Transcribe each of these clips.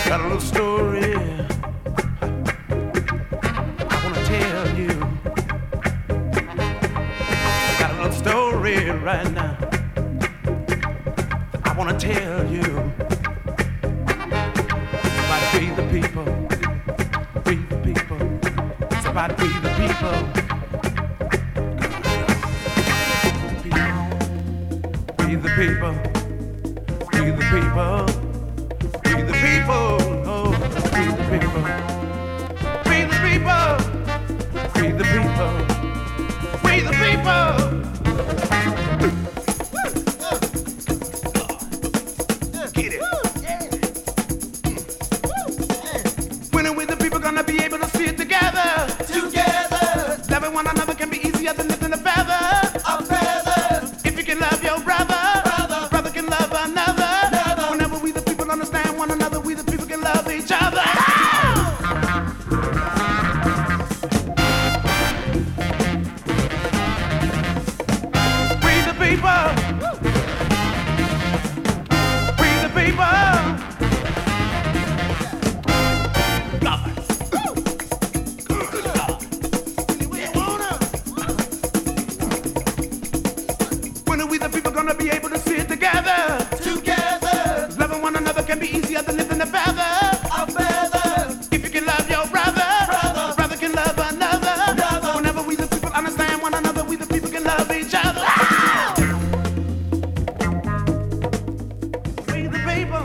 Got a little story I wanna tell you. Got a little story right now I wanna tell you. It's about we the people, we the people. It's about we the people. We the people, we the people, we the people, oh, we the people, we the people, we the people, we the people. Get it. When are we the people gonna be able to see it together? Together. Loving one another can be easier than lifting a feather. A feather. If you can love your brother, brother can love another. Whenever we the people understand one another, we the people can love each other. We the people. We the people. When are we the people gonna be able to see it together? Together. Loving one another can be easier than lifting a feather. A feather. If you can love your brother, brother can love another. Whenever we the people understand one another, we the people can love each other. We the people.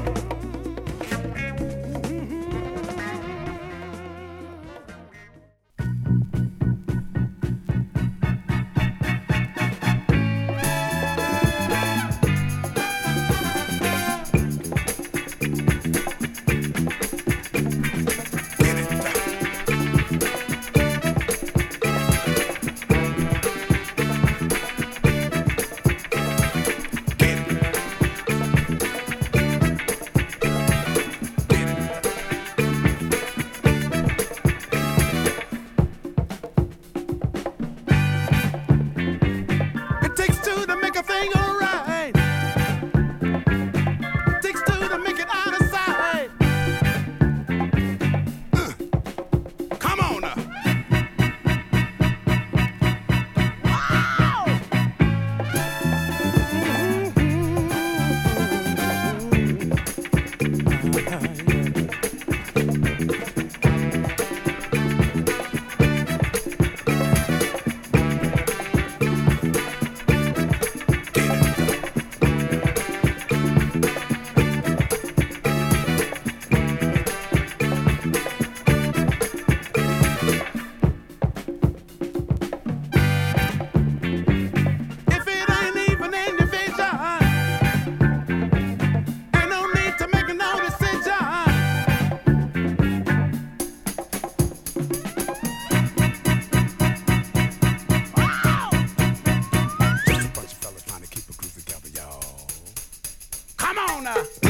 It takes two to make a thing alright. Takes two to make it out of sight. Come on now. Wow. If it ain't even in your vision, ain't no need to make no decision. Wow. Just a bunch of fellas trying to keep a groove together, y'all. Come on now.